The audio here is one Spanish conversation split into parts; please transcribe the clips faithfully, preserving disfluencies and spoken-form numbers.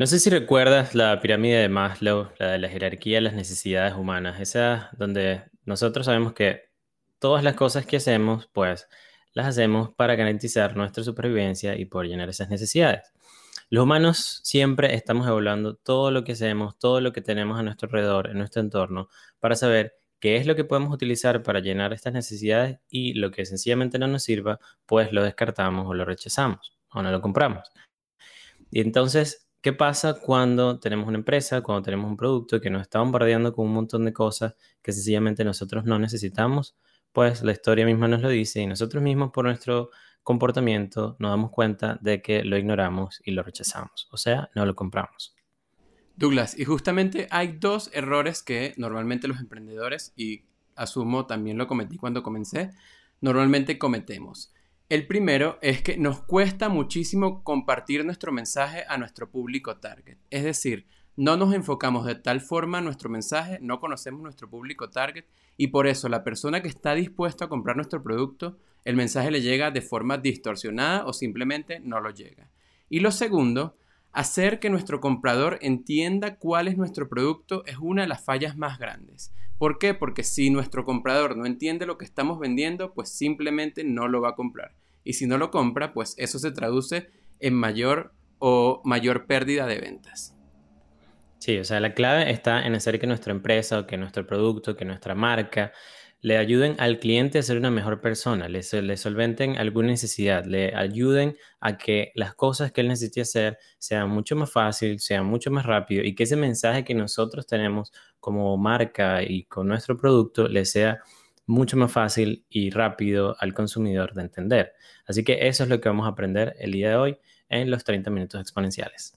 No sé si recuerdas la pirámide de Maslow, la de la jerarquía de las necesidades humanas, esa donde nosotros sabemos que todas las cosas que hacemos, pues las hacemos para garantizar nuestra supervivencia y poder llenar esas necesidades. Los humanos siempre estamos evaluando todo lo que hacemos, todo lo que tenemos a nuestro alrededor, en nuestro entorno, para saber qué es lo que podemos utilizar para llenar estas necesidades y lo que sencillamente no nos sirva, pues lo descartamos o lo rechazamos o no lo compramos. Y entonces, ¿qué pasa cuando tenemos una empresa, cuando tenemos un producto que nos está bombardeando con un montón de cosas que sencillamente nosotros no necesitamos? Pues la historia misma nos lo dice y nosotros mismos por nuestro comportamiento nos damos cuenta de que lo ignoramos y lo rechazamos, o sea, no lo compramos. Douglas, y justamente hay dos errores que normalmente los emprendedores, y asumo también lo cometí cuando comencé, normalmente cometemos. El primero es que nos cuesta muchísimo compartir nuestro mensaje a nuestro público target. Es decir, no nos enfocamos de tal forma en nuestro mensaje, no conocemos nuestro público target y por eso la persona que está dispuesta a comprar nuestro producto, el mensaje le llega de forma distorsionada o simplemente no lo llega. Y lo segundo, hacer que nuestro comprador entienda cuál es nuestro producto es una de las fallas más grandes. ¿Por qué? Porque si nuestro comprador no entiende lo que estamos vendiendo, pues simplemente no lo va a comprar. Y si no lo compra, pues eso se traduce en mayor o mayor pérdida de ventas. Sí, o sea, la clave está en hacer que nuestra empresa o que nuestro producto, que nuestra marca le ayuden al cliente a ser una mejor persona, le, sol- le solventen alguna necesidad, le ayuden a que las cosas que él necesite hacer sean mucho más fácil, sean mucho más rápido y que ese mensaje que nosotros tenemos como marca y con nuestro producto le sea mucho más fácil y rápido al consumidor de entender. Así que eso es lo que vamos a aprender el día de hoy en los treinta minutos exponenciales.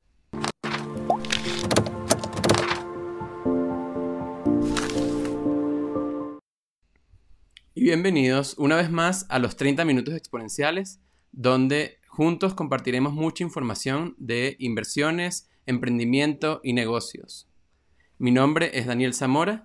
Y bienvenidos una vez más a los treinta minutos exponenciales, donde juntos compartiremos mucha información de inversiones, emprendimiento y negocios. Mi nombre es Daniel Zamora.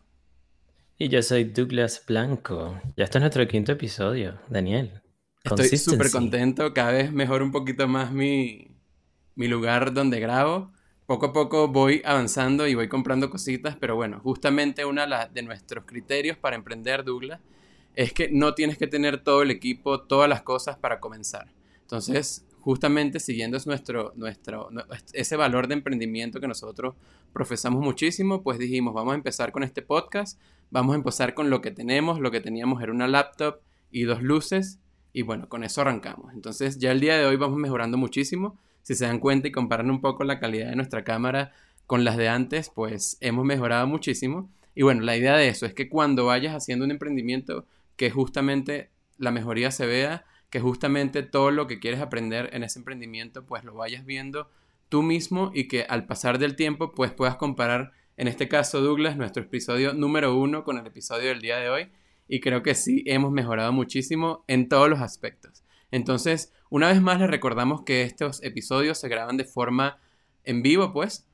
Y yo soy Douglas Blanco. Ya este es nuestro quinto episodio, Daniel. Estoy súper Consistency. contento, cada vez mejor un poquito más mi, mi lugar donde grabo. Poco a poco voy avanzando y voy comprando cositas, pero bueno, justamente uno de nuestros criterios para emprender, Douglas, es que no tienes que tener todo el equipo, todas las cosas para comenzar. Entonces, justamente siguiendo es nuestro, nuestro, ese valor de emprendimiento que nosotros profesamos muchísimo, pues dijimos, vamos a empezar con este podcast, vamos a empezar con lo que tenemos, lo que teníamos era una laptop y dos luces, y bueno, con eso arrancamos. Entonces, ya el día de hoy vamos mejorando muchísimo. Si se dan cuenta y comparan un poco la calidad de nuestra cámara con las de antes, pues hemos mejorado muchísimo. Y bueno, la idea de eso es que cuando vayas haciendo un emprendimiento, que justamente la mejoría se vea, que justamente todo lo que quieres aprender en ese emprendimiento, pues lo vayas viendo tú mismo y que al pasar del tiempo, pues puedas comparar, en este caso, Douglas, nuestro episodio número uno con el episodio del día de hoy. Y creo que sí, hemos mejorado muchísimo en todos los aspectos. Entonces, una vez más les recordamos que estos episodios se graban de forma en vivo, pues,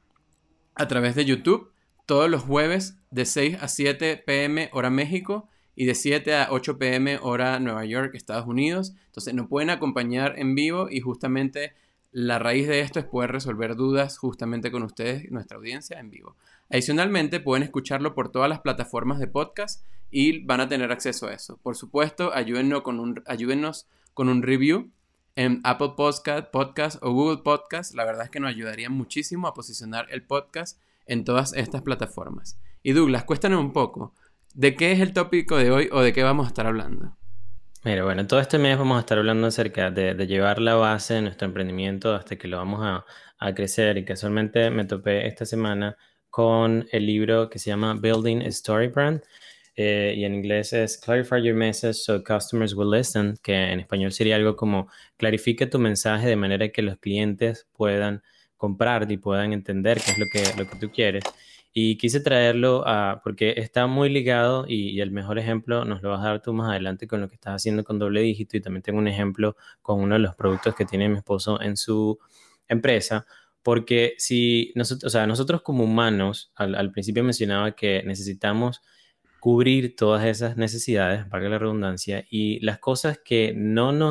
a través de YouTube, todos los jueves de seis a siete p m hora México y de siete a ocho p m hora Nueva York, Estados Unidos. Entonces nos pueden acompañar en vivo y justamente la raíz de esto es poder resolver dudas justamente con ustedes, nuestra audiencia en vivo. Adicionalmente pueden escucharlo por todas las plataformas de podcast y van a tener acceso a eso. Por supuesto, ayúdennos con un, ayúdennos con un review en Apple Podcast, Podcast o Google Podcast. La verdad es que nos ayudaría muchísimo a posicionar el podcast en todas estas plataformas. Y Douglas, cuéntanos un poco, ¿de qué es el tópico de hoy o de qué vamos a estar hablando? Mira, bueno, todo este mes vamos a estar hablando acerca de, de llevar la base de nuestro emprendimiento hasta que lo vamos a, a crecer. Y casualmente me topé esta semana con el libro que se llama Building a Story Brand. Eh, y en inglés es Clarify Your Message so Customers Will Listen, que en español sería algo como clarifica tu mensaje de manera que los clientes puedan comprar y puedan entender qué es lo que, lo que tú quieres. Y quise traerlo a, porque está muy ligado y, y el mejor ejemplo nos lo vas a dar tú más adelante con lo que estás haciendo con doble dígito y también tengo un ejemplo con uno de los productos que tiene mi esposo en su empresa. Porque si nosotros, o sea, nosotros como humanos, al, al principio mencionaba que necesitamos cubrir todas esas necesidades, valga la redundancia, y las cosas que no nos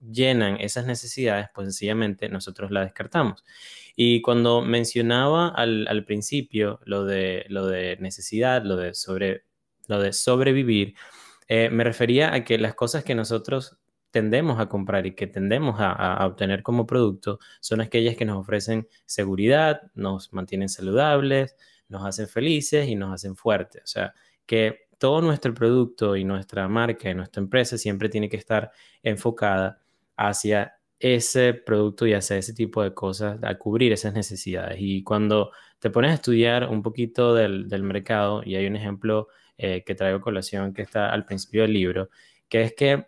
llenan esas necesidades, pues sencillamente nosotros la descartamos. Y cuando mencionaba al, al principio lo de, lo de necesidad, lo de, sobre, lo de sobrevivir, eh, me refería a que las cosas que nosotros tendemos a comprar y que tendemos a, a- a obtener como producto son aquellas que nos ofrecen seguridad, nos mantienen saludables, nos hacen felices y nos hacen fuertes. O sea, que todo nuestro producto y nuestra marca y nuestra empresa siempre tiene que estar enfocada hacia ese producto y hacia ese tipo de cosas, a cubrir esas necesidades. Y cuando te pones a estudiar un poquito del, del mercado, y hay un ejemplo eh, que traigo a colación que está al principio del libro, que es que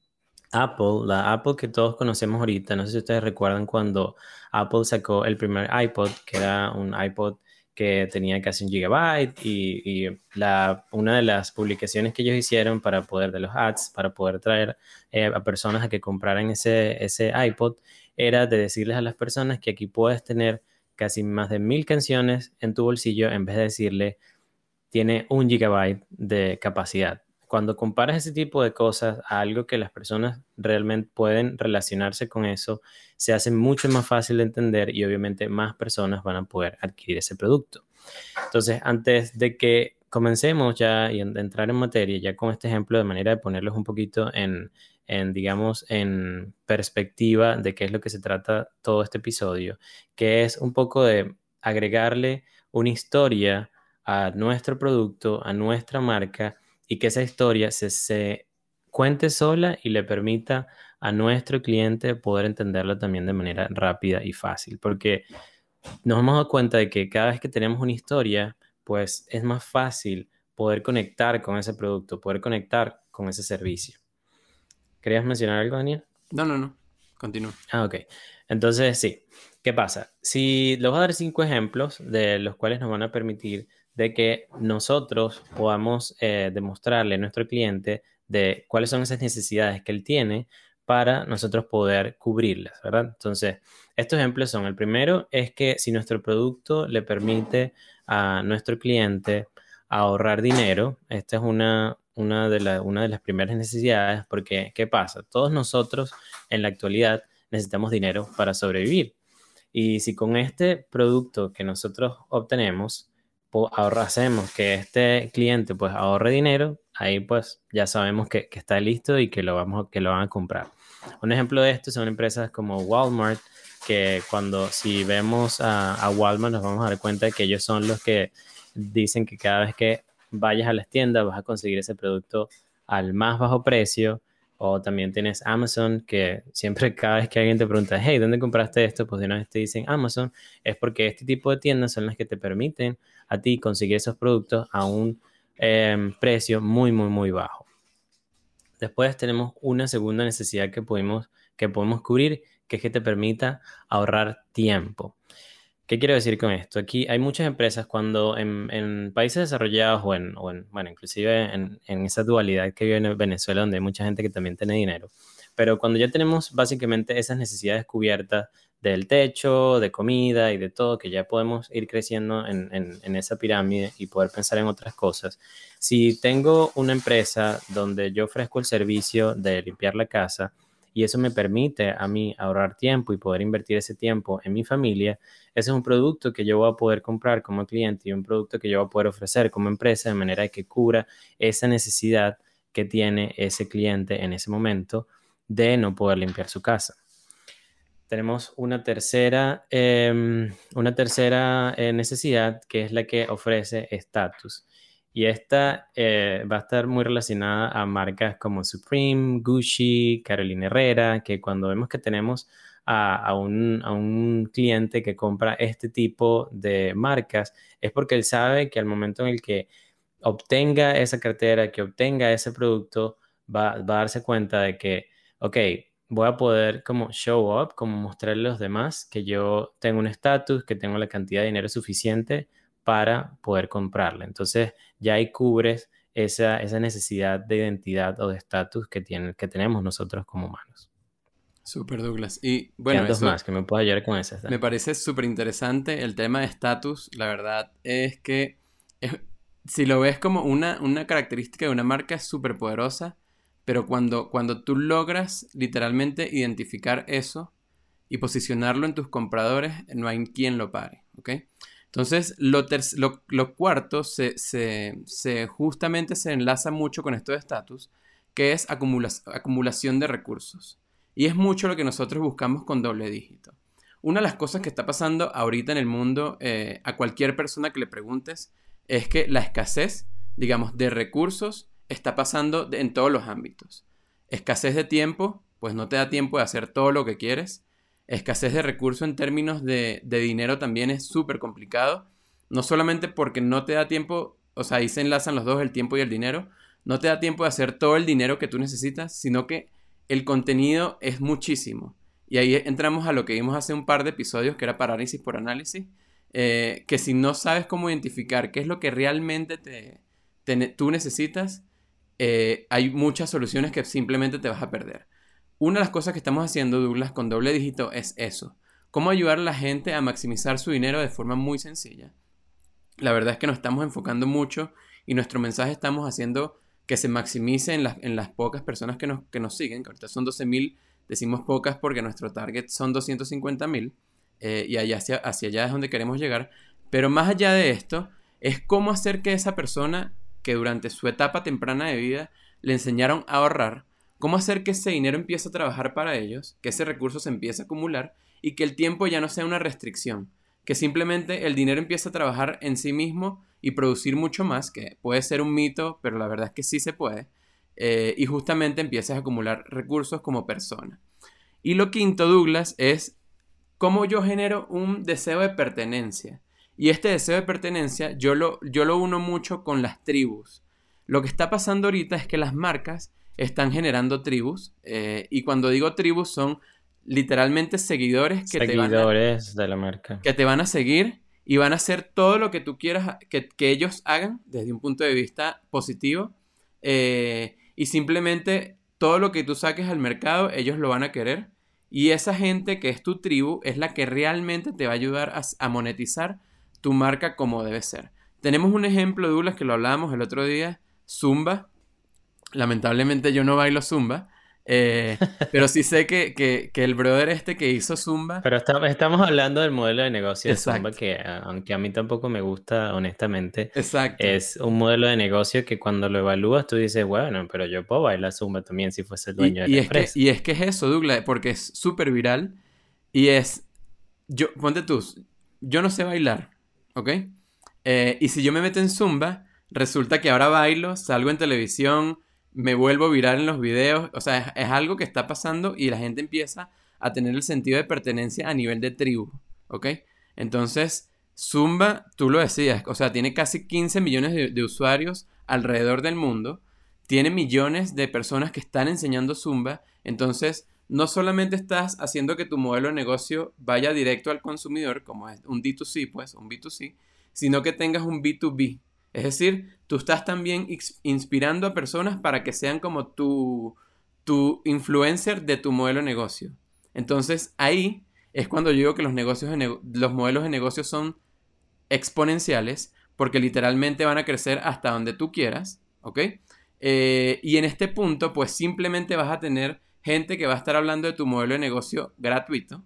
Apple, la Apple que todos conocemos ahorita, no sé si ustedes recuerdan cuando Apple sacó el primer iPod, que era un iPod que tenía casi un gigabyte y, y la, una de las publicaciones que ellos hicieron para poder, de los ads, para poder traer eh, a personas a que compraran ese, ese iPod, era de decirles a las personas que aquí puedes tener casi más de mil canciones en tu bolsillo en vez de decirle tiene un gigabyte de capacidad. Cuando comparas ese tipo de cosas a algo que las personas realmente pueden relacionarse con eso, se hace mucho más fácil de entender y obviamente más personas van a poder adquirir ese producto. Entonces, antes de que comencemos ya y en- entrar en materia, ya con este ejemplo, de manera de ponerlos un poquito en, en, digamos, en perspectiva de qué es lo que se trata todo este episodio, que es un poco de agregarle una historia a nuestro producto, a nuestra marca, y que esa historia se, se cuente sola y le permita a nuestro cliente poder entenderla también de manera rápida y fácil. Porque nos hemos dado cuenta de que cada vez que tenemos una historia, pues es más fácil poder conectar con ese producto, poder conectar con ese servicio. ¿Querías mencionar algo, Daniel? No, no, no. Continúa. Ah, ok. Entonces, sí. ¿Qué pasa? Si les voy a dar cinco ejemplos de los cuales nos van a permitir de que nosotros podamos eh, demostrarle a nuestro cliente de cuáles son esas necesidades que él tiene para nosotros poder cubrirlas, ¿verdad? Entonces, estos ejemplos son, el primero es que si nuestro producto le permite a nuestro cliente ahorrar dinero, esta es una, una de la- una de las primeras necesidades, porque ¿qué pasa? Todos nosotros en la actualidad necesitamos dinero para sobrevivir. Y si con este producto que nosotros obtenemos, po- ahorra- hacemos que este cliente pues ahorre dinero, ahí pues ya sabemos que, que está listo y que lo vamos, que lo van a comprar. Un ejemplo de esto son empresas como Walmart, que cuando si vemos a, a Walmart nos vamos a dar cuenta de que ellos son los que dicen que cada vez que vayas a las tiendas vas a conseguir ese producto al más bajo precio. O también tienes Amazon, que siempre cada vez que alguien te pregunta, hey, ¿dónde compraste esto? Pues de una vez te dicen Amazon. Es porque este tipo de tiendas son las que te permiten a ti conseguir esos productos a un eh, precio muy, muy, muy bajo. Después tenemos una segunda necesidad que podemos, que podemos cubrir, que es que te permita ahorrar tiempo. ¿Qué quiero decir con esto? Aquí hay muchas empresas cuando en, en países desarrollados o en, o en, bueno, inclusive en, en esa dualidad que vive en Venezuela, donde hay mucha gente que también tiene dinero, pero cuando ya tenemos básicamente esas necesidades cubiertas del techo, de comida y de todo, que ya podemos ir creciendo en, en, en esa pirámide y poder pensar en otras cosas. Si tengo una empresa donde yo ofrezco el servicio de limpiar la casa y eso me permite a mí ahorrar tiempo y poder invertir ese tiempo en mi familia, ese es un producto que yo voy a poder comprar como cliente y un producto que yo voy a poder ofrecer como empresa de manera que cubra esa necesidad que tiene ese cliente en ese momento de no poder limpiar su casa. Tenemos una tercera, eh, una tercera eh, necesidad que es la que ofrece estatus. Y esta eh, va a estar muy relacionada a marcas como Supreme, Gucci, Carolina Herrera, que cuando vemos que tenemos a, a un, a un cliente que compra este tipo de marcas, es porque él sabe que al momento en el que obtenga esa cartera, que obtenga ese producto, va, va a darse cuenta de que, ok, voy a poder como show up, como mostrarle a los demás que yo tengo un estatus, que tengo la cantidad de dinero suficiente para poder comprarla. Entonces ya ahí cubres esa, esa necesidad de identidad o de estatus que tiene, que tenemos nosotros como humanos. Super Douglas. Y bueno, Quedan dos eso más que me puedo ayudar con esas, me Dani. parece súper interesante. El tema de estatus, la verdad es que es- si lo ves como una, una característica de una marca es súper poderosa, pero cuando, cuando tú logras literalmente identificar eso y posicionarlo en tus compradores, no hay quien lo pare, ¿ok? Entonces, lo, lo, lo cuarto se, se, se justamente se enlaza mucho con esto de estatus, que es acumula acumulación de recursos. Y es mucho lo que nosotros buscamos con doble dígito. Una de las cosas que está pasando ahorita en el mundo, eh, a cualquier persona que le preguntes, es que la escasez, digamos, de recursos está pasando de, en todos los ámbitos. Escasez de tiempo, pues no te da tiempo de hacer todo lo que quieres. Escasez de recursos en términos de, de dinero también es súper complicado. No solamente porque no te da tiempo, o sea, ahí se enlazan los dos, el tiempo y el dinero. No te da tiempo de hacer todo el dinero que tú necesitas, sino que el contenido es muchísimo. Y ahí entramos a lo que vimos hace un par de episodios, que era parálisis por análisis, eh, que si no sabes cómo identificar qué es lo que realmente te, te, tú necesitas, eh, hay muchas soluciones que simplemente te vas a perder. Una de las cosas que estamos haciendo, Douglas, con doble dígito es eso. Cómo ayudar a la gente a maximizar su dinero de forma muy sencilla. La verdad es que nos estamos enfocando mucho y nuestro mensaje estamos haciendo que se maximice en las, en las pocas personas que nos, que nos siguen, que ahorita son doce mil, decimos pocas porque nuestro target son doscientos cincuenta mil, eh, y allá hacia, hacia allá es donde queremos llegar. Pero más allá de esto, es cómo hacer que esa persona que durante su etapa temprana de vida le enseñaron a ahorrar, cómo hacer que ese dinero empiece a trabajar para ellos, que ese recurso se empiece a acumular y que el tiempo ya no sea una restricción, que simplemente el dinero empiece a trabajar en sí mismo y producir mucho más, que puede ser un mito, pero la verdad es que sí se puede, eh, y justamente empieces a acumular recursos como persona. Y lo quinto, Douglas, es cómo yo genero un deseo de pertenencia. Y este deseo de pertenencia yo lo, yo lo uno mucho con las tribus. Lo que está pasando ahorita es que las marcas están generando tribus, eh, y cuando digo tribus son literalmente seguidores que te van a, Seguidores de la marca. que te van a seguir y van a hacer todo lo que tú quieras que, que ellos hagan desde un punto de vista positivo, eh, y simplemente todo lo que tú saques al mercado ellos lo van a querer, y esa gente que es tu tribu es la que realmente te va a ayudar a, a monetizar tu marca como debe ser. Tenemos un ejemplo, Douglas, que lo hablábamos el otro día, Zumba. Lamentablemente yo no bailo Zumba, eh, pero sí sé que, que, que el brother este que hizo Zumba. Pero está- estamos hablando del modelo de negocio de Zumba Exacto, que, a- aunque a mí tampoco me gusta, honestamente, exacto. es un modelo de negocio que cuando lo evalúas tú dices, bueno, pero yo puedo bailar Zumba también si fuese el Y, dueño de y la es que, empresa. y es que es eso, Douglas, porque es súper viral y es, yo, ponte tú, yo no sé bailar, ¿ok? Eh, y si yo me meto en Zumba, resulta que ahora bailo, salgo en televisión, me vuelvo viral en los videos, o sea, es, es algo que está pasando y la gente empieza a tener el sentido de pertenencia a nivel de tribu, ¿ok? Entonces, Zumba, tú lo decías, o sea, tiene casi quince millones de, de usuarios alrededor del mundo, tiene millones de personas que están enseñando Zumba, entonces no solamente estás haciendo que tu modelo de negocio vaya directo al consumidor, como es un D dos C, pues, un B dos C, sino que tengas un B dos B. Es decir, tú estás también inspirando a personas para que sean como tu, tu influencer de tu modelo de negocio. Entonces ahí es cuando yo digo que los, negocios de nego los modelos de negocio son exponenciales porque literalmente van a crecer hasta donde tú quieras, ¿ok? Eh, y en este punto, pues simplemente vas a tener gente que va a estar hablando de tu modelo de negocio gratuito.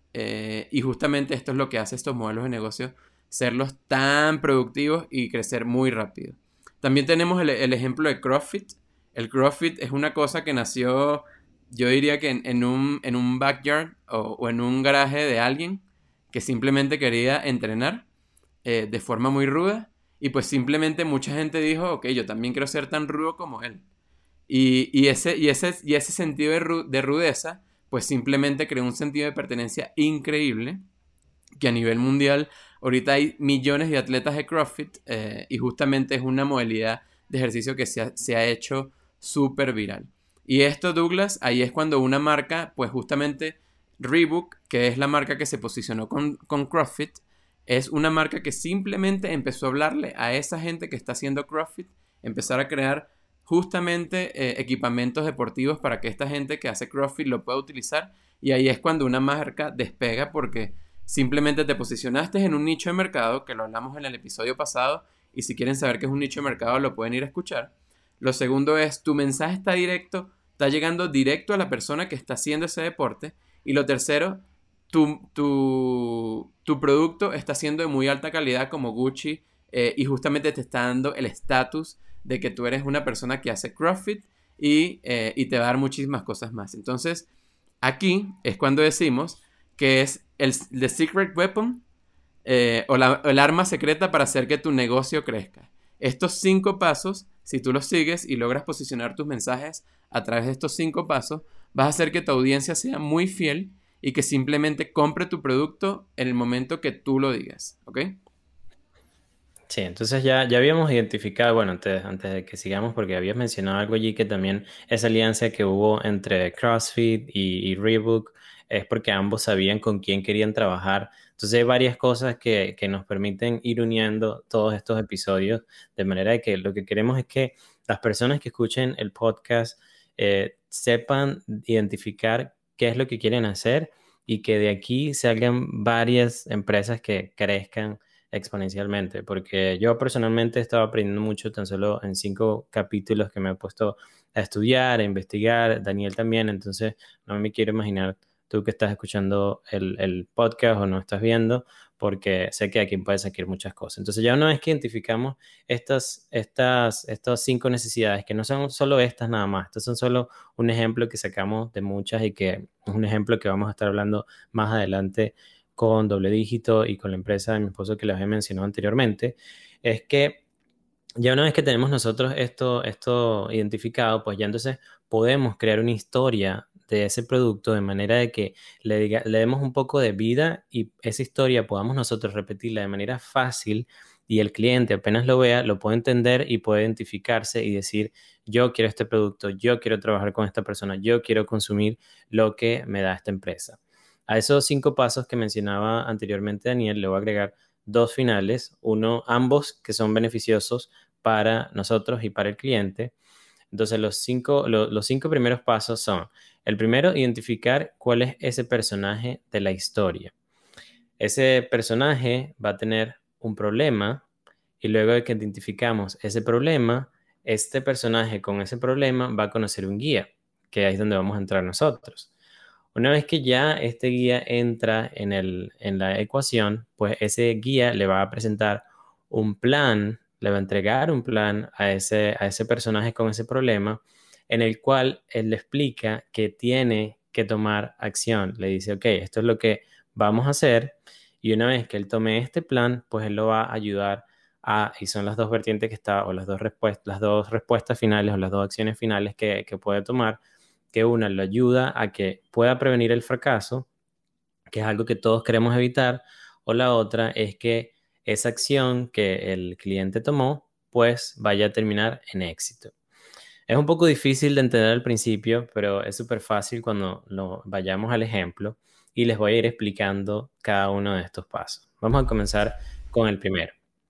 Eh, y justamente esto es lo que hace estos modelos de negocio, serlos tan productivos y crecer muy rápido. También tenemos el, el ejemplo de CrossFit. El CrossFit es una cosa que nació, yo diría que en, en, un, en un backyard o, o en un garaje de alguien que simplemente quería entrenar, eh, de forma muy ruda. Y pues simplemente mucha gente dijo, ok, yo también quiero ser tan rudo como él. Y, y, ese, y, ese, y ese sentido de, ru de rudeza, pues simplemente creó un sentido de pertenencia increíble, que a nivel mundial ahorita hay millones de atletas de CrossFit, eh, y justamente es una modalidad de ejercicio que se ha, se ha hecho súper viral. Y esto, Douglas, ahí es cuando una marca, pues justamente Reebok, que es la marca que se posicionó con, con CrossFit, es una marca que simplemente empezó a hablarle a esa gente que está haciendo CrossFit, empezar a crear justamente eh, equipamientos deportivos para que esta gente que hace CrossFit lo pueda utilizar, y ahí es cuando una marca despega porque simplemente te posicionaste en un nicho de mercado, que lo hablamos en el episodio pasado, y si quieren saber qué es un nicho de mercado lo pueden ir a escuchar. Lo segundo es, tu mensaje está directo, está llegando directo a la persona que está haciendo ese deporte. Y lo tercero, tu, tu, tu producto está siendo de muy alta calidad como Gucci, eh, y justamente te está dando el estatus de que tú eres una persona que hace CrossFit y, eh, y te va a dar muchísimas cosas más. Entonces, aquí es cuando decimos que es el the secret weapon, eh, o la, el arma secreta para hacer que tu negocio crezca. Estos cinco pasos, si tú los sigues y logras posicionar tus mensajes a través de estos cinco pasos, vas a hacer que tu audiencia sea muy fiel y que simplemente compre tu producto en el momento que tú lo digas, ¿ok? Sí, entonces ya, ya habíamos identificado, bueno, antes, antes de que sigamos, porque habías mencionado algo allí que también esa alianza que hubo entre CrossFit y, y Reebok es porque ambos sabían con quién querían trabajar. Entonces hay varias cosas que, que nos permiten ir uniendo todos estos episodios, de manera de que lo que queremos es que las personas que escuchen el podcast eh, sepan identificar qué es lo que quieren hacer y que de aquí salgan varias empresas que crezcan exponencialmente, porque yo personalmente he estado aprendiendo mucho tan solo en cinco capítulos que me he puesto a estudiar, a investigar, Daniel también, entonces no me quiero imaginar tú que estás escuchando el, el podcast o no estás viendo, porque sé que aquí puedes sacar muchas cosas. Entonces ya una vez que identificamos estas, estas, estas cinco necesidades, que no son solo estas nada más, estos son solo un ejemplo que sacamos de muchas y que es un ejemplo que vamos a estar hablando más adelante con Doble Dígito y con la empresa de mi esposo que les había mencionado anteriormente, es que ya una vez que tenemos nosotros esto, esto identificado, pues ya entonces podemos crear una historia de ese producto de manera de que le, diga- le demos un poco de vida y esa historia podamos nosotros repetirla de manera fácil y el cliente apenas lo vea, lo puede entender y puede identificarse y decir, yo quiero este producto, yo quiero trabajar con esta persona, yo quiero consumir lo que me da esta empresa. A esos cinco pasos que mencionaba anteriormente Daniel, le voy a agregar dos finales, uno, ambos que son beneficiosos para nosotros y para el cliente. Entonces, los cinco, lo- los cinco primeros pasos son, el primero, identificar cuál es ese personaje de la historia. Ese personaje va a tener un problema y luego de que identificamos ese problema, este personaje con ese problema va a conocer un guía, que ahí es donde vamos a entrar nosotros. Una vez que ya este guía entra en el, en la ecuación, pues ese guía le va a presentar un plan, le va a entregar un plan a ese, a ese personaje con ese problema, en el cual él le explica que tiene que tomar acción. Le dice, ok, esto es lo que vamos a hacer, y una vez que él tome este plan, pues él lo va a ayudar a, y son las dos vertientes que está, o las dos respuestas, las dos respuestas finales o las dos acciones finales que, que puede tomar, que una lo ayuda a que pueda prevenir el fracaso, que es algo que todos queremos evitar, o la otra es que esa acción que el cliente tomó, pues vaya a terminar en éxito. Es un poco difícil de entender al principio, pero es súper fácil cuando lo vayamos al ejemplo y les voy a ir explicando cada uno de estos pasos. Vamos a comenzar con el primero.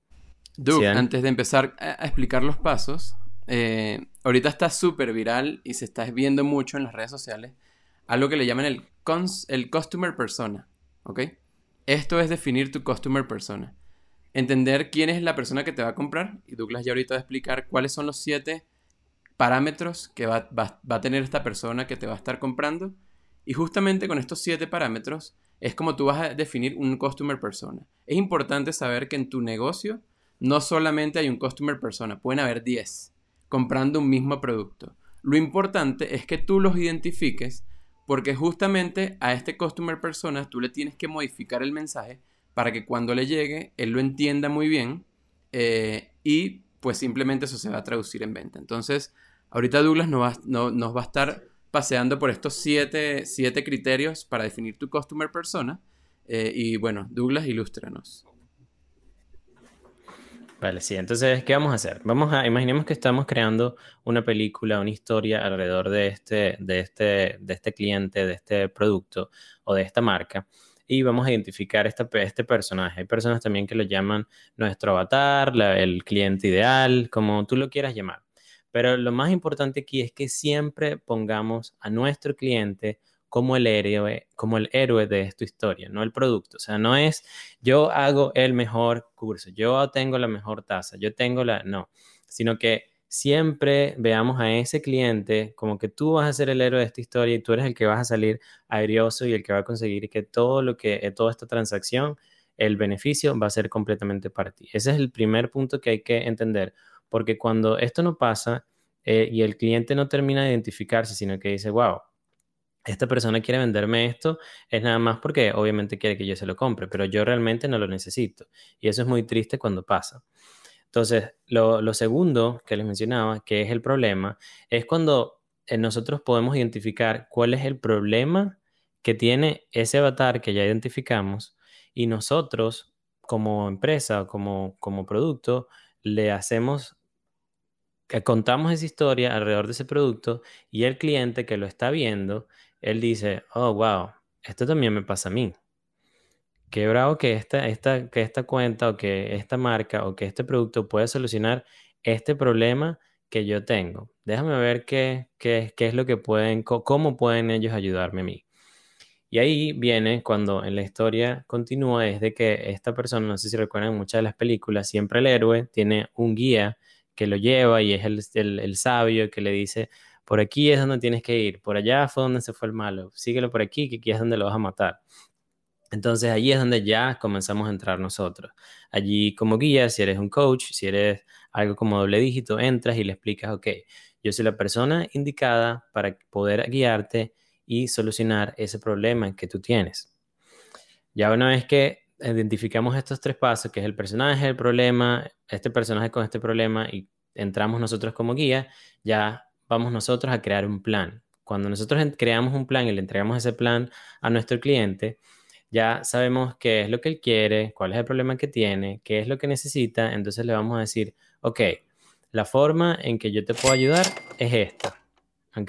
¿Sí, Doug, Dani? antes de empezar a a explicar los pasos, eh, ahorita está súper viral y se está viendo mucho en las redes sociales algo que le llaman el, cons- el customer persona, ¿ok? Esto es definir tu customer persona. Entender quién es la persona que te va a comprar, y Douglas ya ahorita va a explicar cuáles son los siete parámetros que va, va- va a tener esta persona que te va a estar comprando. Y justamente con estos siete parámetros es como tú vas a definir un customer persona. Es importante saber que en tu negocio no solamente hay un customer persona, pueden haber diez comprando un mismo producto. Lo importante es que tú los identifiques porque justamente a este customer persona tú le tienes que modificar el mensaje para que cuando le llegue él lo entienda muy bien, eh, y pues simplemente eso se va a traducir en venta. Entonces, ahorita Douglas nos va, no- nos va a estar paseando por estos siete, siete criterios para definir tu customer persona. Eh, y bueno, Douglas, ilústranos. Vale, sí. Entonces, ¿qué vamos a hacer? Vamos a, imaginemos que estamos creando una película, una historia alrededor de este, de este, de este cliente, de este producto o de esta marca. Y vamos a identificar esta, pe- este personaje. Hay personas también que lo llaman nuestro avatar, la- el cliente ideal, como tú lo quieras llamar. Pero lo más importante aquí es que siempre pongamos a nuestro cliente como el héroe, como el héroe de esta historia, no el producto. O sea, no es yo hago el mejor curso, yo tengo la mejor tasa, yo tengo la... No, sino que siempre veamos a ese cliente como que tú vas a ser el héroe de esta historia y tú eres el que vas a salir airioso y el que va a conseguir que todo lo que, eh, toda esta transacción, el beneficio va a ser completamente para ti. Ese es el primer punto que hay que entender, porque cuando esto no pasa eh, y el cliente no termina de identificarse, sino que dice, wow, esta persona quiere venderme esto, es nada más porque obviamente quiere que yo se lo compre, pero yo realmente no lo necesito. Y eso es muy triste cuando pasa. Entonces, lo, lo segundo que les mencionaba, que es el problema, es cuando eh, nosotros podemos identificar cuál es el problema que tiene ese avatar que ya identificamos y nosotros como empresa o como, como producto le hacemos, que contamos esa historia alrededor de ese producto y el cliente que lo está viendo, él dice, oh, wow, esto también me pasa a mí. Qué bravo que esta, esta, que esta cuenta o que esta marca o que este producto puede solucionar este problema que yo tengo. Déjame ver qué, qué, qué es lo que pueden, co- cómo pueden ellos ayudarme a mí. Y ahí viene cuando en la historia continúa, es de que esta persona, no sé si recuerdan muchas de las películas, siempre el héroe tiene un guía que lo lleva y es el, el, el sabio que le dice, por aquí es donde tienes que ir, por allá fue donde se fue el malo, síguelo por aquí, que aquí es donde lo vas a matar. Entonces allí es donde ya comenzamos a entrar nosotros. Allí como guía, si eres un coach, si eres algo como doble dígito, entras y le explicas, ok, yo soy la persona indicada para poder guiarte y solucionar ese problema que tú tienes. Ya una vez que identificamos estos tres pasos, que es el personaje, el problema, este personaje con este problema y entramos nosotros como guía, ya vamos nosotros a crear un plan. Cuando nosotros en- creamos un plan y le entregamos ese plan a nuestro cliente, ya sabemos qué es lo que él quiere, cuál es el problema que tiene, qué es lo que necesita, entonces le vamos a decir, ok, la forma en que yo te puedo ayudar es esta, ¿ok?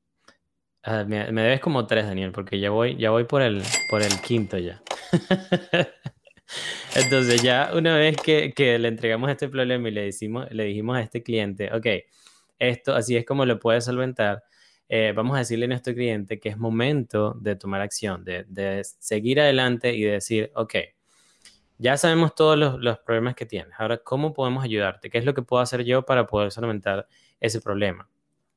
Ah, me, me debes como tres, Daniel, porque ya voy, ya voy por el, por el quinto ya. Entonces ya una vez que, que le entregamos este problema y le decimos, le dijimos a este cliente, ok, esto así es como lo puedes solventar, eh, vamos a decirle a nuestro cliente que es momento de tomar acción, de, de seguir adelante y de decir, ok, ya sabemos todos los, los problemas que tienes, ahora, ¿cómo podemos ayudarte? ¿Qué es lo que puedo hacer yo para poder solventar ese problema?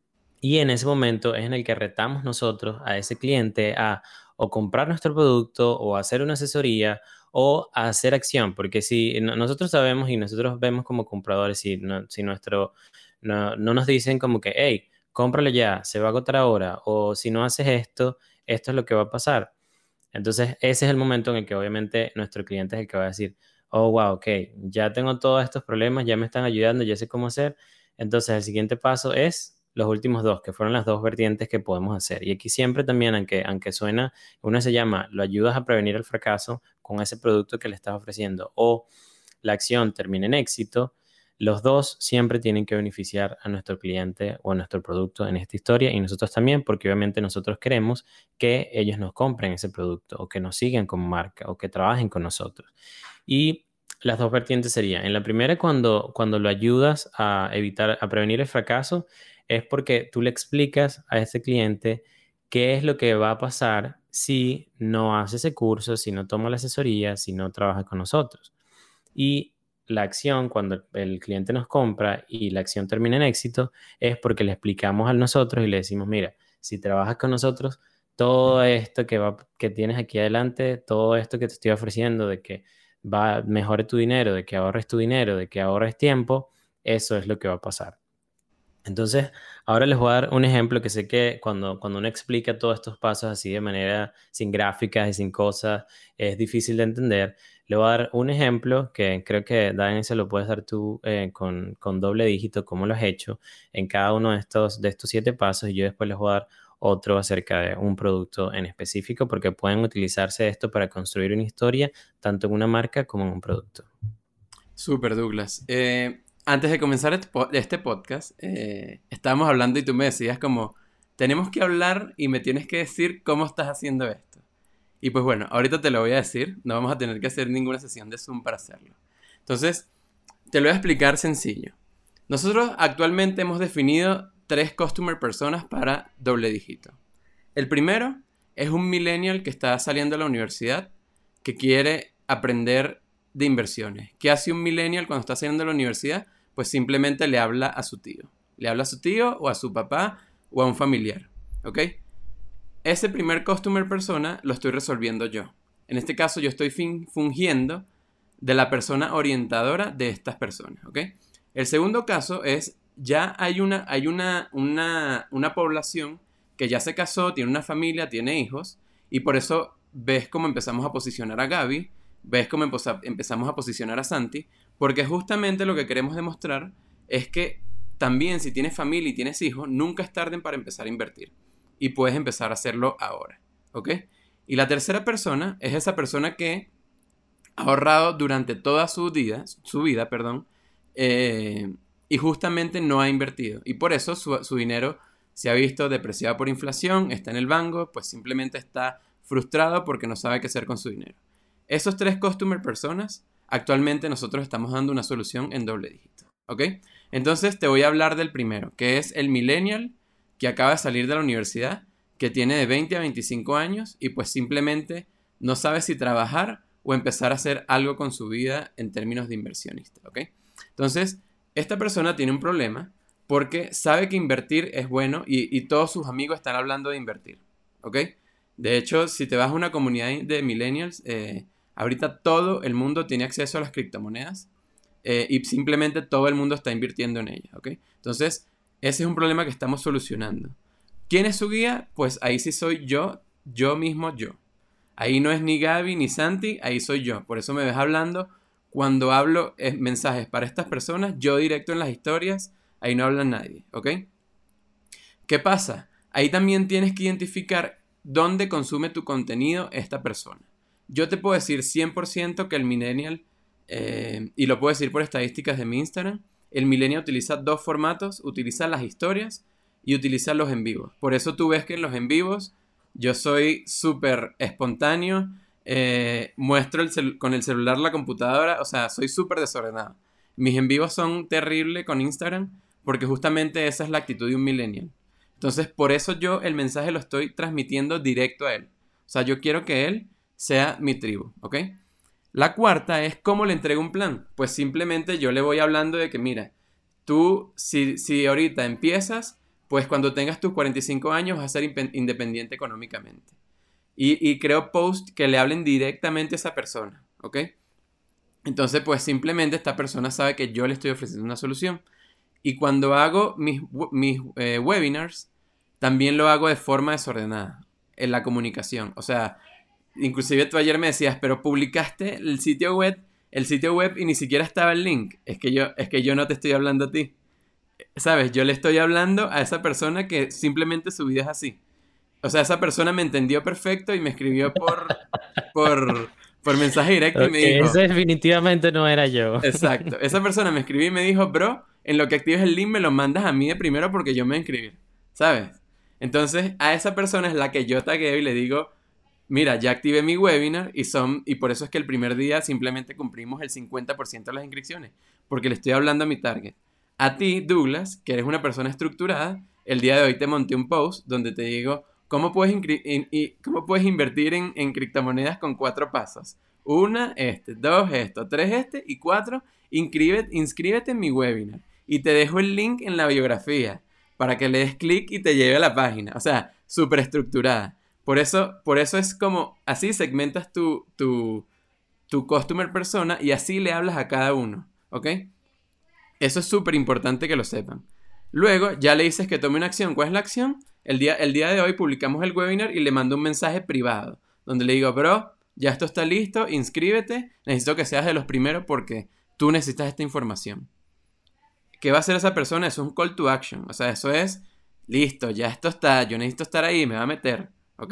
Y en ese momento es en el que retamos nosotros a ese cliente a o comprar nuestro producto o hacer una asesoría o a hacer acción, porque si no- nosotros sabemos y nosotros vemos como compradores, si, no, si nuestro, no, no nos dicen como que, hey, cómpralo ya, se va a agotar ahora, o si no haces esto, esto es lo que va a pasar. Entonces, ese es el momento en el que obviamente nuestro cliente es el que va a decir, oh, wow, ok, ya tengo todos estos problemas, ya me están ayudando, ya sé cómo hacer. Entonces, el siguiente paso es los últimos dos, que fueron las dos vertientes que podemos hacer. Y aquí siempre también, aunque, aunque suena, uno se llama, lo ayudas a prevenir el fracaso con ese producto que le estás ofreciendo o la acción termina en éxito, los dos siempre tienen que beneficiar a nuestro cliente o a nuestro producto en esta historia y nosotros también, porque obviamente nosotros queremos que ellos nos compren ese producto o que nos sigan como marca o que trabajen con nosotros. Y las dos vertientes serían, en la primera, cuando, cuando lo ayudas a evitar, a prevenir el fracaso, es porque tú le explicas a ese cliente qué es lo que va a pasar si no hace ese curso, si no toma la asesoría, si no trabaja con nosotros. Y la acción, cuando el cliente nos compra y la acción termina en éxito, es porque le explicamos a nosotros y le decimos, mira, si trabajas con nosotros, todo esto que, va, que tienes aquí adelante, todo esto que te estoy ofreciendo, de que va, mejore tu dinero, de que ahorres tu dinero, de que ahorres tiempo, eso es lo que va a pasar. Entonces, ahora les voy a dar un ejemplo que sé que cuando, cuando uno explica todos estos pasos así de manera sin gráficas y sin cosas, es difícil de entender. Le voy a dar un ejemplo que creo que, Daniel, se lo puedes dar tú eh, con, con doble dígito, cómo lo has hecho en cada uno de estos, de estos siete pasos y yo después les voy a dar otro acerca de un producto en específico porque pueden utilizarse esto para construir una historia tanto en una marca como en un producto. Súper, Douglas. Eh, antes de comenzar este, po- este podcast, eh, estábamos hablando y tú me decías como, tenemos que hablar y me tienes que decir cómo estás haciendo esto. Y pues bueno, ahorita te lo voy a decir, no vamos a tener que hacer ninguna sesión de Zoom para hacerlo. Entonces, te lo voy a explicar sencillo. Nosotros actualmente hemos definido tres customer personas para doble dígito. El primero es un millennial que está saliendo de la universidad que quiere aprender de inversiones. ¿Qué hace un millennial cuando está saliendo de la universidad? pues simplemente le habla a su tío. Le habla a su tío o a su papá o a un familiar, ¿ok? Ese primer customer persona lo estoy resolviendo yo. En este caso yo estoy fungiendo de la persona orientadora de estas personas, ¿ok? El segundo caso es, ya hay una, hay una, una, una población que ya se casó, tiene una familia, tiene hijos, y por eso ves cómo empezamos a posicionar a Gaby, ves cómo empezamos a posicionar a Santi, porque justamente lo que queremos demostrar es que también si tienes familia y tienes hijos, nunca es tarde para empezar a invertir. Y puedes empezar a hacerlo ahora, ¿ok? Y la tercera persona es esa persona que ha ahorrado durante toda su vida, su vida, perdón, eh, y justamente no ha invertido. Y por eso su, su dinero se ha visto depreciado por inflación, está en el banco, pues simplemente está frustrado porque no sabe qué hacer con su dinero. Esos tres customer personas, actualmente nosotros estamos dando una solución en doble dígito, ¿ok? Entonces te voy a hablar del primero, que es el millennial que acaba de salir de la universidad, que tiene de veinte a veinticinco años y pues simplemente no sabe si trabajar o empezar a hacer algo con su vida en términos de inversionista, ¿ok? Entonces, esta persona tiene un problema porque sabe que invertir es bueno y, y todos sus amigos están hablando de invertir, ¿ok? De hecho, si te vas a una comunidad de millennials, eh, ahorita todo el mundo tiene acceso a las criptomonedas eh, y simplemente todo el mundo está invirtiendo en ellas, ¿ok? Entonces, ese es un problema que estamos solucionando. ¿Quién es su guía? Pues ahí sí soy yo, yo mismo yo. Ahí no es ni Gaby ni Santi, ahí soy yo. Por eso me ves hablando. Cuando hablo eh, mensajes para estas personas, yo directo en las historias, ahí no habla nadie, ¿ok? ¿Qué pasa? Ahí también tienes que identificar dónde consume tu contenido esta persona. Yo te puedo decir cien por ciento que el millennial, eh, y lo puedo decir por estadísticas de mi Instagram, el millennial utiliza dos formatos, utiliza las historias y utiliza los en vivos. Por eso tú ves que en los en vivos yo soy súper espontáneo, eh, muestro el con el celular la computadora, o sea, soy súper desordenado. Mis en vivos son terribles con Instagram porque justamente esa es la actitud de un millennial. Entonces, por eso yo el mensaje lo estoy transmitiendo directo a él. O sea, yo quiero que él sea mi tribu, ¿ok? La cuarta es cómo le entrego un plan. Pues simplemente yo le voy hablando de que, mira, tú si, si ahorita empiezas, pues cuando tengas tus cuarenta y cinco años vas a ser independiente económicamente. Y, y creo posts que le hablen directamente a esa persona, ¿ok? Entonces, pues simplemente esta persona sabe que yo le estoy ofreciendo una solución. Y cuando hago mis, mis eh, webinars, también lo hago de forma desordenada en la comunicación. O sea, inclusive tú ayer me decías, pero publicaste el sitio web, el sitio web y ni siquiera estaba el link. Es que yo, es que yo no te estoy hablando a ti. ¿Sabes? Yo le estoy hablando a esa persona que simplemente su vida es así. O sea, esa persona me entendió perfecto y me escribió por, por, por mensaje directo y me Okay, dijo... ese definitivamente no era yo. Exacto. Esa persona me escribió y me dijo, bro, en lo que actives el link me lo mandas a mí de primero porque yo me voy a inscribir. ¿Sabes? Entonces, a esa persona es la que yo tagueo y le digo, mira, ya activé mi webinar y son y por eso es que el primer día simplemente cumplimos el cincuenta por ciento de las inscripciones, porque le estoy hablando a mi target. A ti, Douglas, que eres una persona estructurada, el día de hoy te monté un post donde te digo cómo puedes, in in cómo puedes invertir en, en criptomonedas con cuatro pasos. Una, este, dos, esto, tres, este y cuatro, inscríbete, inscríbete en mi webinar. Y te dejo el link en la biografía para que le des clic y te lleve a la página. O sea, súper estructurada. Por eso, por eso es como, así segmentas tu, tu, tu customer persona y así le hablas a cada uno, ¿ok? Eso es súper importante que lo sepan. Luego, ya le dices que tome una acción. ¿Cuál es la acción? El día, el día de hoy publicamos el webinar y le mando un mensaje privado, donde le digo, bro, ya esto está listo, inscríbete, necesito que seas de los primeros porque tú necesitas esta información. ¿Qué va a hacer esa persona? Eso es un call to action. O sea, eso es, listo, ya esto está, yo necesito estar ahí, me va a meter. ¿Ok?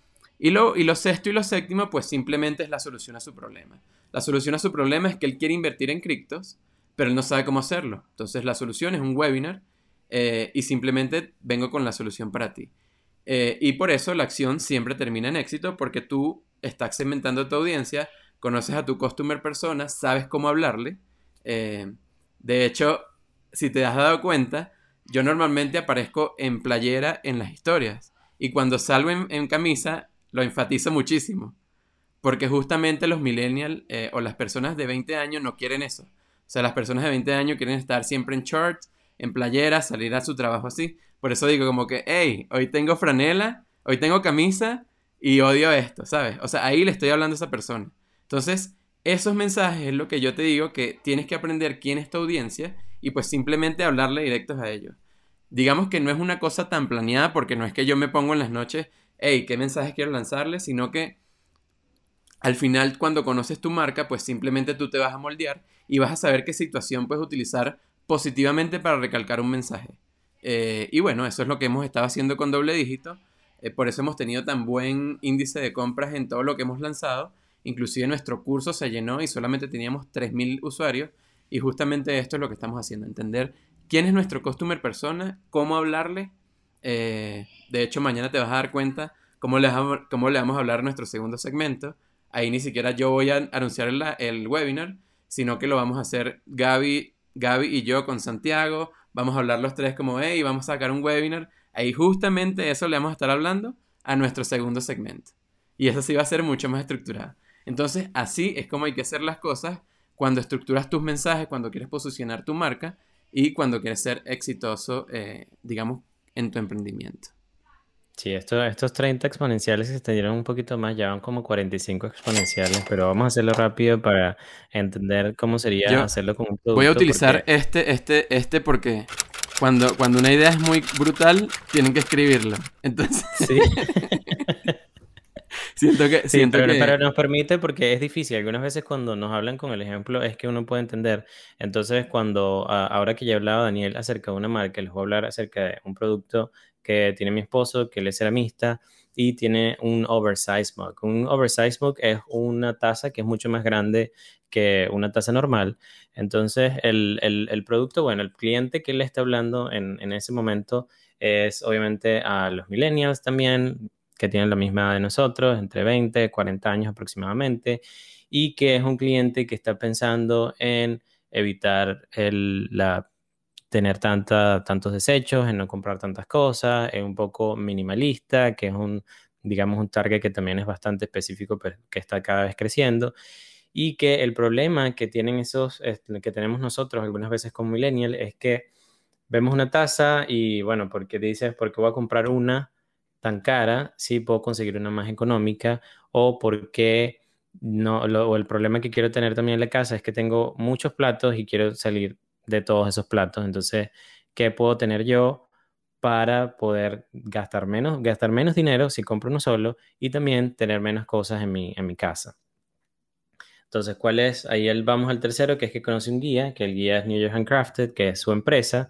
Y lo, y lo sexto y lo séptimo, pues simplemente es la solución a su problema. La solución a su problema es que él quiere invertir en criptos, pero él no sabe cómo hacerlo. Entonces la solución es un webinar eh, y simplemente vengo con la solución para ti. Eh, y por eso la acción siempre termina en éxito porque tú estás segmentando tu audiencia, conoces a tu customer persona, sabes cómo hablarle. Eh, de hecho, si te has dado cuenta, yo normalmente aparezco en playera en las historias. Y cuando salgo en, en camisa, lo enfatizo muchísimo. Porque justamente los millennials eh, o las personas de veinte años no quieren eso. O sea, las personas de veinte años quieren estar siempre en shorts, en playeras, salir a su trabajo así. Por eso digo como que, hey, hoy tengo franela, hoy tengo camisa y odio esto, ¿sabes? O sea, ahí le estoy hablando a esa persona. Entonces, esos mensajes es lo que yo te digo, que tienes que aprender quién es tu audiencia y pues simplemente hablarle directos a ellos. Digamos que no es una cosa tan planeada porque no es que yo me pongo en las noches, hey, ¿qué mensajes quiero lanzarle? Sino que al final, cuando conoces tu marca, pues simplemente tú te vas a moldear y vas a saber qué situación puedes utilizar positivamente para recalcar un mensaje. Eh, y bueno, eso es lo que hemos estado haciendo con Doble Dígito. Eh, por eso hemos tenido tan buen índice de compras en todo lo que hemos lanzado. Inclusive nuestro curso se llenó y solamente teníamos tres mil usuarios. Y justamente esto es lo que estamos haciendo, entender quién es nuestro customer persona, cómo hablarle. Eh, de hecho, mañana te vas a dar cuenta cómo le, vamos, cómo le vamos a hablar a nuestro segundo segmento. Ahí ni siquiera yo voy a anunciar el, el webinar, sino que lo vamos a hacer Gaby, Gaby y yo con Santiago. Vamos a hablar los tres como, hey, vamos a sacar un webinar. Ahí justamente eso le vamos a estar hablando a nuestro segundo segmento. Y eso sí va a ser mucho más estructurado. Entonces, así es como hay que hacer las cosas cuando estructuras tus mensajes, cuando quieres posicionar tu marca y cuando quieres ser exitoso, eh, digamos, en tu emprendimiento. Sí, esto, estos treinta exponenciales se extendieron un poquito más, ya van como cuarenta y cinco exponenciales, pero vamos a hacerlo rápido para entender cómo sería Yo hacerlo con un voy a producto, utilizar porque este, este, este porque cuando, cuando una idea es muy brutal, tienen que escribirlo. Entonces, sí. siento que, Sí, siento pero, pero que, nos permite porque es difícil. Algunas veces cuando nos hablan con el ejemplo es que uno puede entender. Entonces, cuando a- ahora que ya hablaba Daniel acerca de una marca, les voy a hablar acerca de un producto que tiene mi esposo, que él es ceramista y tiene un oversize mug. Un oversize mug es una taza que es mucho más grande que una taza normal. Entonces, el, el, el producto, bueno, el cliente que le está hablando en, en ese momento es obviamente a los millennials también, que tienen la misma edad de nosotros, entre veinte, cuarenta años aproximadamente, y que es un cliente que está pensando en evitar el, la, tener tanta, tantos desechos, en no comprar tantas cosas, es un poco minimalista, que es un, digamos, un target que también es bastante específico, pero que está cada vez creciendo. Y que el problema que tienen esos, este, que tenemos nosotros algunas veces con Millennial es que vemos una taza y bueno, porque dices, ¿por qué voy a comprar una tan cara si puedo conseguir una más económica? O porque no, lo- o el problema que quiero tener también en la casa es que tengo muchos platos y quiero salir de todos esos platos. Entonces, ¿qué puedo tener yo para poder gastar menos, gastar menos dinero si compro uno solo y también tener menos cosas en mi, en mi casa? Entonces, ¿cuál es? Ahí el- vamos al tercero, que es que conoce un guía, que el guía es New York Handcrafted, que es su empresa.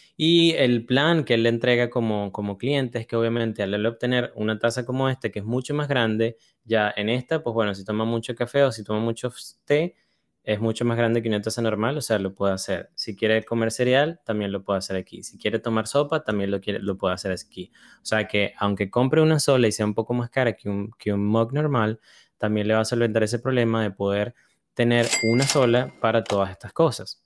Y el plan que él le entrega como, como cliente es que obviamente al él obtener una taza como esta, que es mucho más grande, ya en esta, pues bueno, si toma mucho café o si toma mucho té, es mucho más grande que una taza normal, o sea, lo puede hacer. Si quiere comer cereal, también lo puede hacer aquí. Si quiere tomar sopa, también lo, quiere, lo puede hacer aquí. O sea que aunque compre una sola y sea un poco más cara que un, que un mug normal, también le va a solventar ese problema de poder tener una sola para todas estas cosas.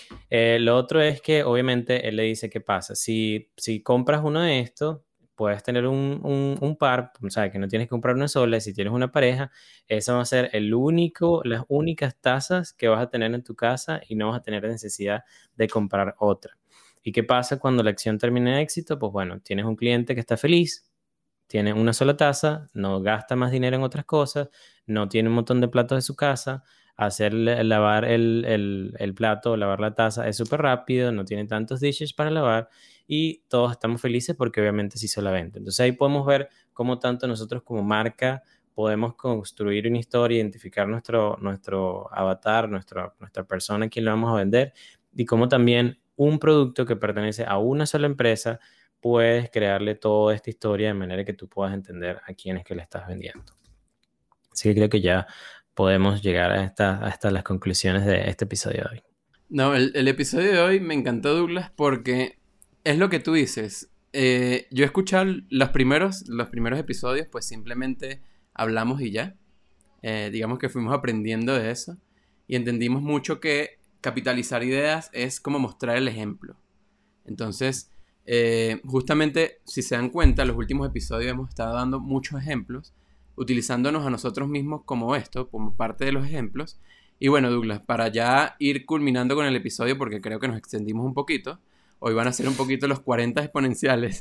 Eh, lo otro es que obviamente él le dice qué pasa. Si, si compras uno de estos, puedes tener un, un, un par, o sea, que no tienes que comprar una sola. Si tienes una pareja, esa va a ser el único, las únicas tazas que vas a tener en tu casa y no vas a tener necesidad de comprar otra. ¿Y qué pasa cuando la acción termina en éxito? Pues bueno, tienes un cliente que está feliz, tiene una sola taza, no gasta más dinero en otras cosas, no tiene un montón de platos de su casa, hacer lavar el, el, el plato, lavar la taza es súper rápido, no tiene tantos dishes para lavar y todos estamos felices porque obviamente se hizo la venta. Entonces ahí podemos ver cómo tanto nosotros como marca podemos construir una historia, identificar nuestro, nuestro avatar, nuestro, nuestra persona a quien le vamos a vender y cómo también un producto que pertenece a una sola empresa puedes crearle toda esta historia de manera que tú puedas entender a quién es que le estás vendiendo. Así que creo que ya podemos llegar a estas a esta, las conclusiones de este episodio de hoy. no, el, el episodio de hoy me encantó, Douglas, porque es lo que tú dices. Eh, yo he escuchado los primeros, los primeros episodios, pues simplemente hablamos y ya. Eh, digamos que fuimos aprendiendo de eso y entendimos mucho que capitalizar ideas es como mostrar el ejemplo. Entonces, eh, justamente, si se dan cuenta, los últimos episodios hemos estado dando muchos ejemplos, utilizándonos a nosotros mismos como esto, como parte de los ejemplos, Y bueno, Douglas, para ya ir culminando con el episodio, porque creo que nos extendimos un poquito, hoy van a ser un poquito los cuarenta exponenciales.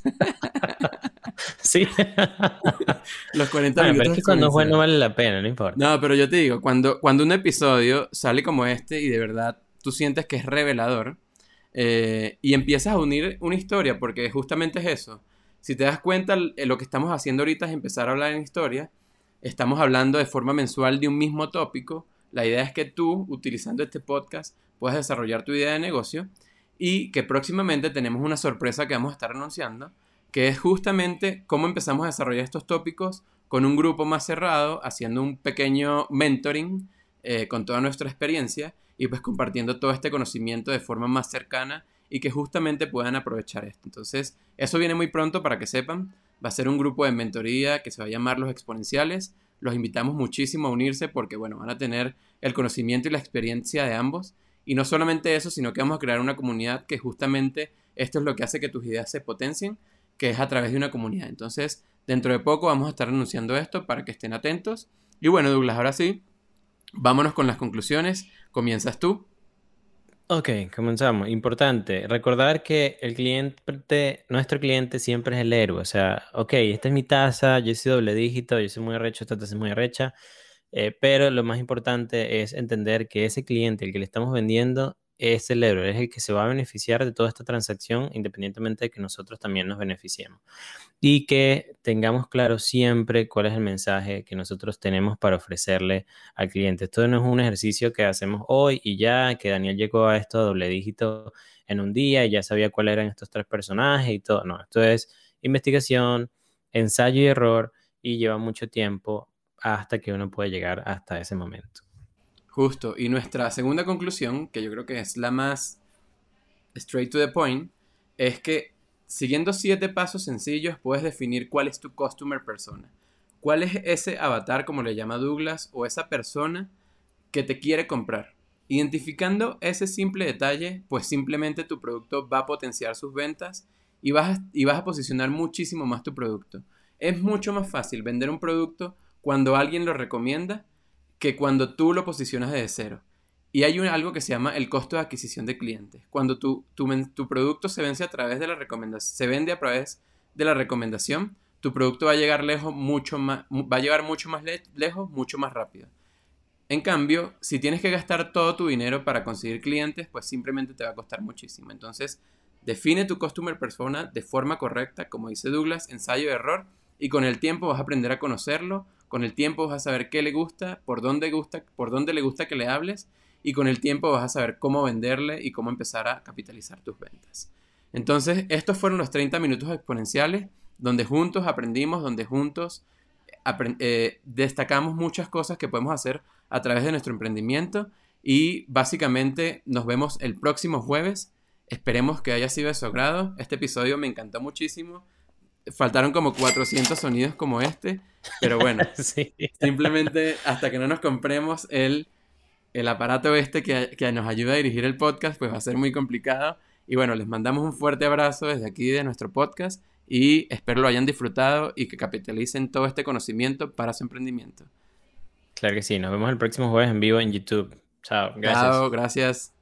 Sí. Los cuarenta Bueno, pero es minutos que cuando es bueno exponenciales. vale la pena, no importa. No, pero yo te digo, cuando, cuando un episodio sale como este y de verdad tú sientes que es revelador, eh, y empiezas a unir una historia, porque justamente es eso. Si te das cuenta, l- eh, lo que estamos haciendo ahorita es empezar a hablar en historia. Estamos hablando de forma mensual de un mismo tópico. La idea es que tú, utilizando este podcast, puedas desarrollar tu idea de negocio y que próximamente tenemos una sorpresa que vamos a estar anunciando, que es justamente cómo empezamos a desarrollar estos tópicos con un grupo más cerrado, haciendo un pequeño mentoring eh, con toda nuestra experiencia y pues compartiendo todo este conocimiento de forma más cercana y que justamente puedan aprovechar esto. Entonces, eso viene muy pronto para que sepan. Va a ser un grupo de mentoría que se va a llamar Los Exponenciales. Los invitamos muchísimo a unirse porque, bueno, van a tener el conocimiento y la experiencia de ambos. Y no solamente eso, sino que vamos a crear una comunidad que justamente esto es lo que hace que tus ideas se potencien, que es a través de una comunidad. Entonces, dentro de poco vamos a estar anunciando esto para que estén atentos. Y bueno, Douglas, ahora sí, vámonos con las conclusiones. Comienzas tú. Ok, comenzamos. Importante, recordar que el cliente, nuestro cliente siempre es el héroe. O sea, ok, esta es mi tasa, yo soy doble dígito, yo soy muy arrecho, esta tasa es muy arrecha. Eh, pero lo más importante es entender que ese cliente, el que le estamos vendiendo, es el héroe, es el que se va a beneficiar de toda esta transacción, independientemente de que nosotros también nos beneficiemos. Y que tengamos claro siempre cuál es el mensaje que nosotros tenemos para ofrecerle al cliente. Esto no es un ejercicio que hacemos hoy y ya, que Daniel llegó a esto a doble dígito en un día y ya sabía cuáles eran estos tres personajes y todo. No, esto es investigación, ensayo y error y lleva mucho tiempo hasta que uno puede llegar hasta ese momento. Justo. Y nuestra segunda conclusión, que yo creo que es la más straight to the point, es que siguiendo siete pasos sencillos puedes definir cuál es tu customer persona. ¿Cuál es ese avatar, como le llama Douglas, o esa persona que te quiere comprar? Identificando ese simple detalle, pues simplemente tu producto va a potenciar sus ventas y vas a, y vas a posicionar muchísimo más tu producto. Es mucho más fácil vender un producto cuando alguien lo recomienda que cuando tú lo posicionas desde cero. Y hay un, algo que se llama el costo de adquisición de clientes. Cuando tu, tu, tu producto se vende a través de la recomendación, se vende a través de la recomendación, tu producto va a llegar lejos mucho más, va a llegar mucho más le lejos, mucho más rápido. En cambio, si tienes que gastar todo tu dinero para conseguir clientes, pues simplemente te va a costar muchísimo. Entonces, define tu customer persona de forma correcta, como dice Douglas, ensayo y error, y con el tiempo vas a aprender a conocerlo, con el tiempo vas a saber qué le gusta, por dónde gusta, por dónde le gusta que le hables, y con el tiempo vas a saber cómo venderle y cómo empezar a capitalizar tus ventas. Entonces, estos fueron los treinta minutos exponenciales, donde juntos aprendimos, donde juntos eh, destacamos muchas cosas que podemos hacer a través de nuestro emprendimiento y básicamente nos vemos el próximo jueves. Esperemos que haya sido de su agrado. Este episodio me encantó muchísimo. Faltaron como cuatrocientos sonidos como este, pero bueno, Sí. simplemente hasta que no nos compremos el, el aparato este que, que nos ayuda a dirigir el podcast, pues va a ser muy complicado. Y bueno, les mandamos un fuerte abrazo desde aquí de nuestro podcast y espero lo hayan disfrutado y que capitalicen todo este conocimiento para su emprendimiento. Claro que sí. Nos vemos el próximo jueves en vivo en YouTube. Chao. Chao, Gracias. gracias.